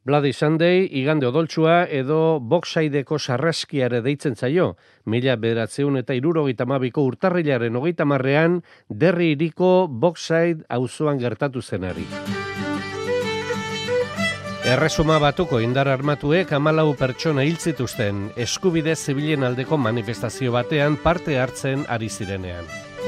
Bloody Sunday, igande odoltsua edo Boxsideko sarraskiare deitzen zaio. 1972ko urtarrilaren 30ean Derry hiriko Boxside auzoan gertatu zenari. Erresuma Batuko indar armatuek 14 pertsona hil zituzten eskubide zibilen aldeko manifestazio batean parte hartzen ari zirenean.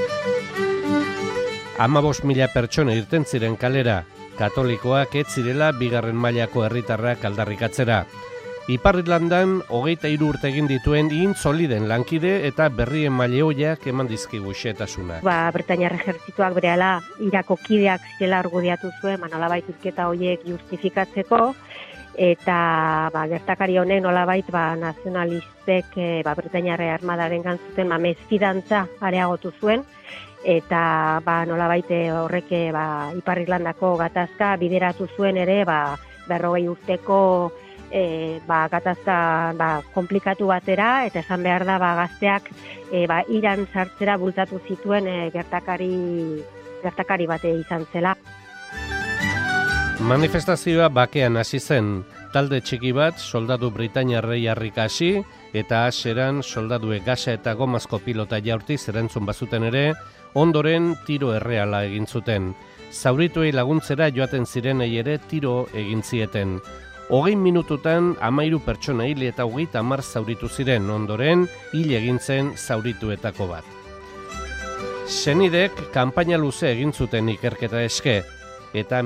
15.000 pertsona irten ziren kalera, katolikoak ez zirela bigarren mailako herritarrak aldarrikatzera. Ipar Irlandan 23 urte egin dituen Intzoliden lankide eta berrien maileoiak eman dizkigu xehetasunak. Britainiar ejertzituak berehala Irako kideak zirela argudiatu zuen, nolabait hizketa horiek justifikatzeko, eta gertakari honek nolabait nazionalistek Britainiar armadaren gantzuten mesfidantza areagotu zuen, eta nolabait horrek Ipar Irlandako gatazka bideratu zuen ere 40 urteko gatazka komplikatu batera, eta esan behar da gazteak Iran sartzera bultatu zituen gertakari bate izan zela. Manifestazioa bakean hasi zen, talde txiki bat soldadu britainiarrei harrika hasi, eta haseran soldaduek gasa eta gomazko pilota jaurtiz erantzun bazuten ere, ondoren tiro erreala egin zuten. Zaurituei laguntzera joaten zirenei ere tiro egin zieten. 20 minututan 13 pertsona hil eta 30 zauritu ziren, ondoren hil egin zen zaurituetako bat. Senidek kanpaina luze egin zuten ikerketa eske, eta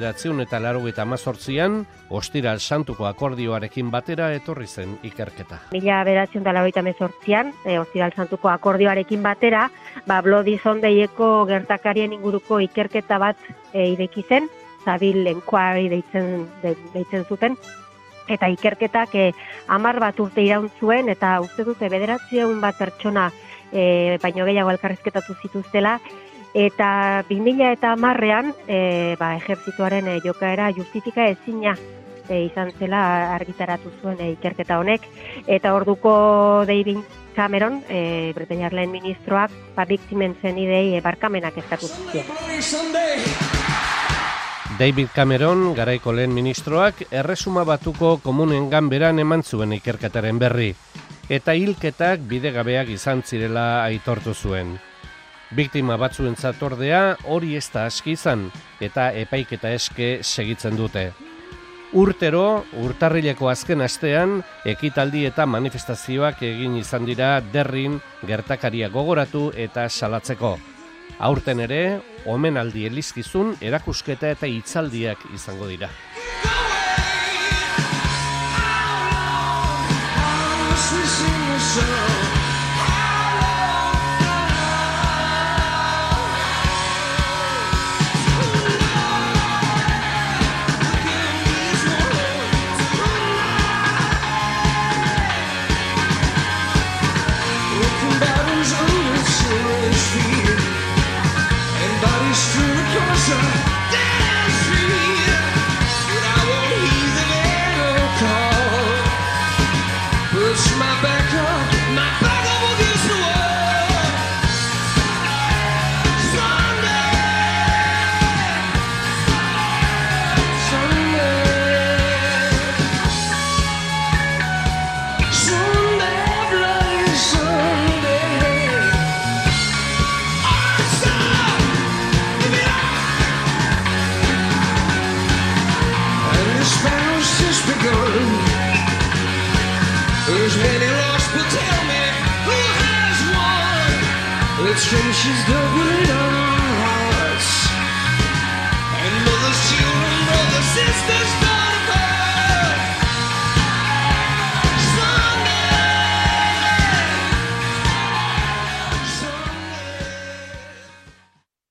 1988an Ostiral Santuko akordioarekin batera etorri zen ikerketa. 1988an Ostiral Santuko akordioarekin batera, Bloody Sundayeko gertakarien inguruko ikerketa bat ireki zen, Zabil Enquiry deitzen zuten, eta ikerketak 10 bat urte iraun zuen, eta uste dute 900 bat pertsona baino gehiago elkarrizketatu zituztela, eta 2010ean ejertzituaren jokaera justifika ezina izan zela argitaratu zuen ikerketa honek, eta orduko David Cameron, Britainiar lehen ministroak, biktimen zenidei barkamenak eskatu zituen. David Cameron, garaiko lehen ministroak, Erresuma Batuko komunen ganberan eman zuen ikerketaren berri, eta hilketak bidegabeak izan zirela aitortu zuen. Biktima batzuentzat ordea hori ez da aski izan, eta epaiketa eske segitzen dute. Urtero, urtarrileko azken astean, ekitaldi eta manifestazioak egin izan dira Derryn gertakaria gogoratu eta salatzeko. Aurten ere, omenaldi elizkizun, erakusketa eta hitzaldiak izango dira. There's many lost, but tell me who has won. Let's finish this double it on.